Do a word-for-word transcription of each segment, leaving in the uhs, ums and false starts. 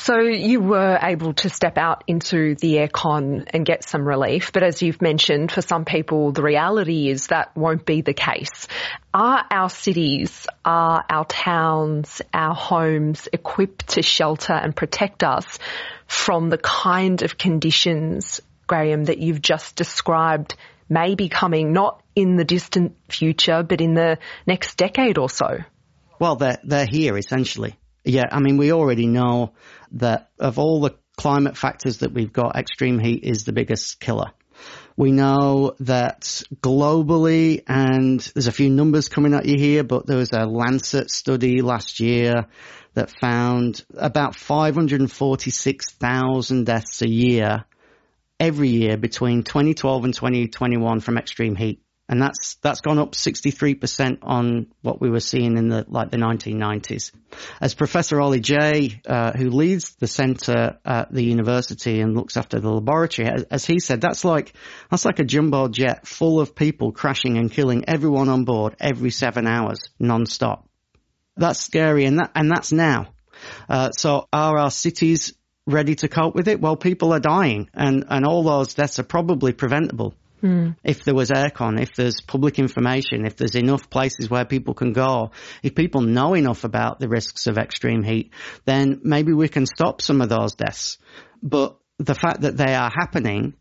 So you were able to step out into the aircon and get some relief, but as you've mentioned, for some people the reality is that won't be the case. Are our cities, are our towns, our homes equipped to shelter and protect us from the kind of conditions, Graham, that you've just described may be coming not in the distant future but in the next decade or so? Well, they're, they're here essentially. Yeah, I mean, we already know that of all the climate factors that we've got, extreme heat is the biggest killer. We know that globally, and there's a few numbers coming at you here, but there was a Lancet study last year that found about five hundred forty-six thousand deaths a year, every year between twenty twelve and twenty twenty-one from extreme heat. And that's, that's gone up sixty-three percent on what we were seeing in the, like the nineteen nineties. As Professor Ollie Jay, uh, who leads the centre at the university and looks after the laboratory, as, as he said, that's like, that's like a jumbo jet full of people crashing and killing everyone on board every seven hours non-stop. That's scary. And that, and that's now. Uh, so are our cities ready to cope with it? Well, people are dying and, and all those deaths are probably preventable. Mm. If there was aircon, if there's public information, if there's enough places where people can go, if people know enough about the risks of extreme heat, then maybe we can stop some of those deaths. But the fact that they are happening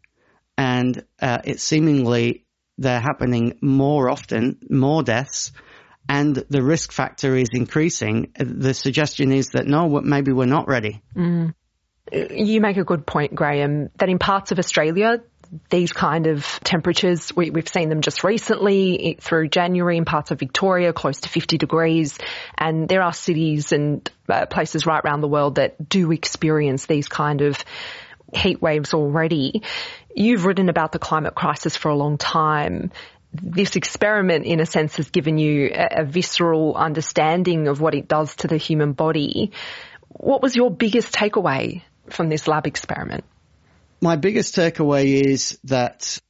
and uh, it's seemingly they're happening more often, more deaths, and the risk factor is increasing, the suggestion is that no, maybe we're not ready. Mm. You make a good point, Graham, that in parts of Australia, these kind of temperatures, we, we've seen them just recently through January in parts of Victoria, close to fifty degrees. And there are cities and uh, places right around the world that do experience these kind of heat waves already. You've written about the climate crisis for a long time. This experiment, in a sense, has given you a, a visceral understanding of what it does to the human body. What was your biggest takeaway from this lab experiment? My biggest takeaway is that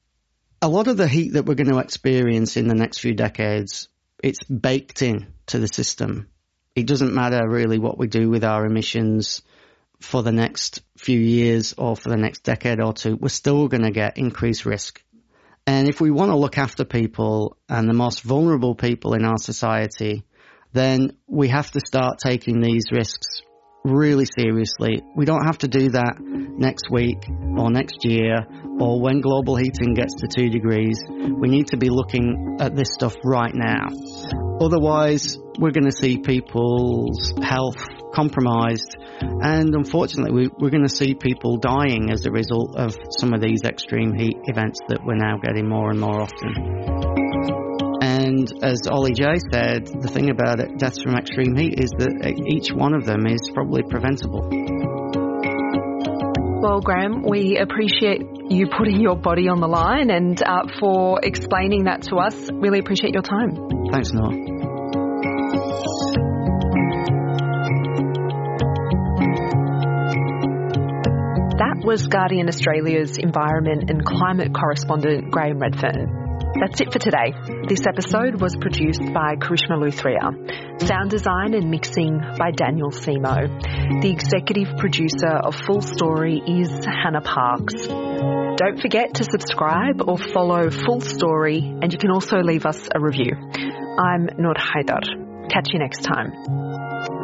a lot of the heat that we're going to experience in the next few decades, it's baked in to the system. It doesn't matter really what we do with our emissions for the next few years or for the next decade or two. We're still going to get increased risk. And if we want to look after people and the most vulnerable people in our society, then we have to start taking these risks really seriously. We don't have to do that next week or next year or when global heating gets to two degrees. We need to be looking at this stuff right now. Otherwise, we're going to see people's health compromised, and unfortunately, we, we're going to see people dying as a result of some of these extreme heat events that we're now getting more and more often. And as Ollie Jay said, the thing about it, deaths from extreme heat, is that each one of them is probably preventable. Well, Graham, we appreciate you putting your body on the line and uh, for explaining that to us. Really appreciate your time. Thanks, Noah. That was Guardian Australia's environment and climate correspondent, Graham Redfern. That's it for today. This episode was produced by Karishma Luthria. Sound design and mixing by Daniel Simo. The executive producer of Full Story is Hannah Parks. Don't forget to subscribe or follow Full Story, and you can also leave us a review. I'm Noor Haidar. Catch you next time.